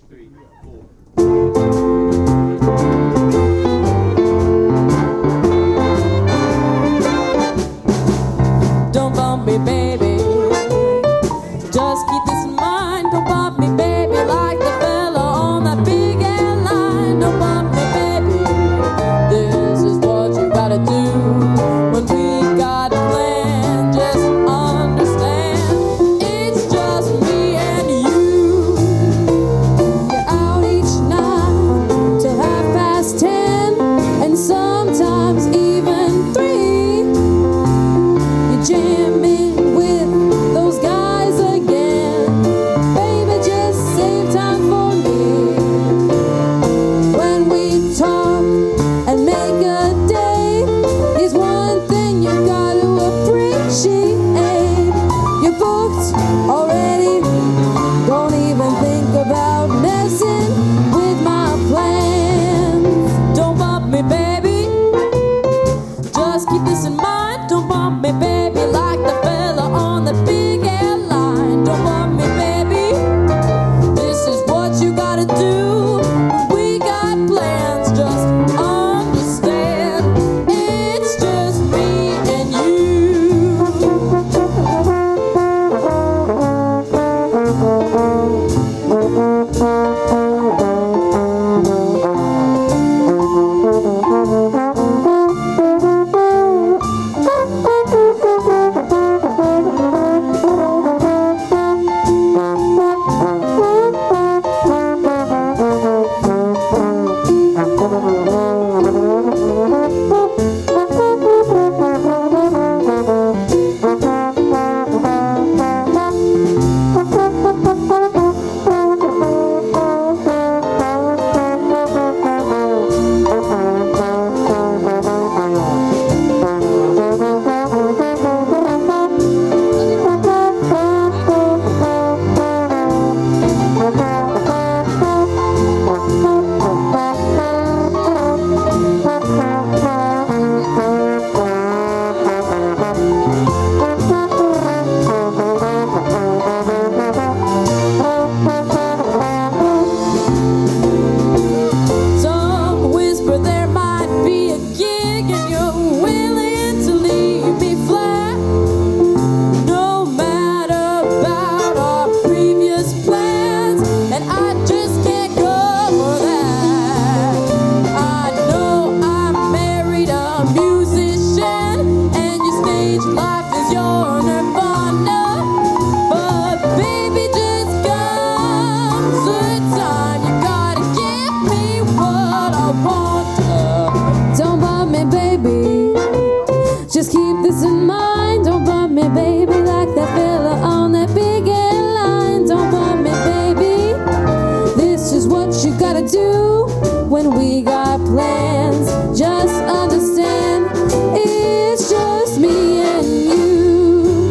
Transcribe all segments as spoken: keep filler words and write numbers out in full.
three, four. Don't bump me, baby. Just keep this in mind. Don't bump me, baby, like the fella on that big airline. Don't bump me, baby. This is what you gotta do when we got planned. Just understand, it's just me and you. You're out each night till half past ten, and sometimes even three. You jam in with those guys again. Baby, just save time for me. When we talk and make a day, is one thing you gotta appreciate. You're booked already. Don't even think about messing with my plans. Don't bump me, baby. Just keep this in mind. Don't bump me, baby, like the fella on the big airline. Don't bump me, baby. This is what you gotta do. We got plans, just understand. It's just me and you. Some whisper there might be a gig and you're willing to leave me flat. No matter about our previous plans, and I just can't cover that. I know I'm married a musician, and your stage life is your nirvana. But baby, just comes a time you gotta give me what I want. Don't bump me, baby. Just keep this in mind. Don't bump me, baby, like that fella on that big airline. Don't bump me, baby. This is what you gotta do when we got plans. Just understand, it's just me and you.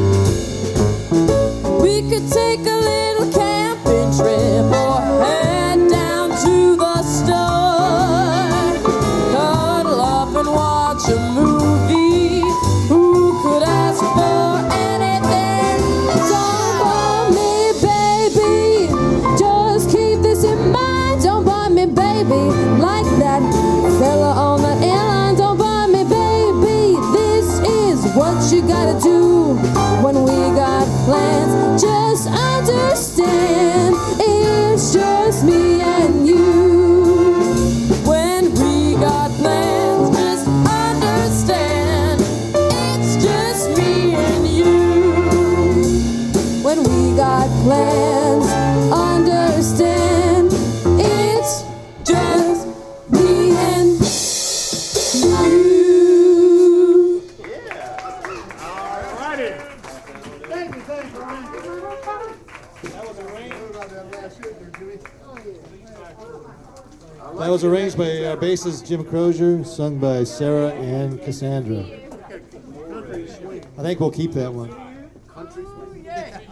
We could take a little camping trip or head down to the store. Cuddle up and watch a movie. Who could ask for anything? Don't bump me, baby. Just keep this in mind. Don't bump me, baby, like that fella on the airline. Don't bump me, baby. This is what you gotta do when we got plans. Just understand, it's just me and you. When we got plans, just understand, it's just me and you. When we got plans, understand, it's just me and you. Alrighty. Thank you, thank you, man. That was arranged by our bassist Jim Crozier, sung by Sarah and Cassandra. I think we'll keep that one.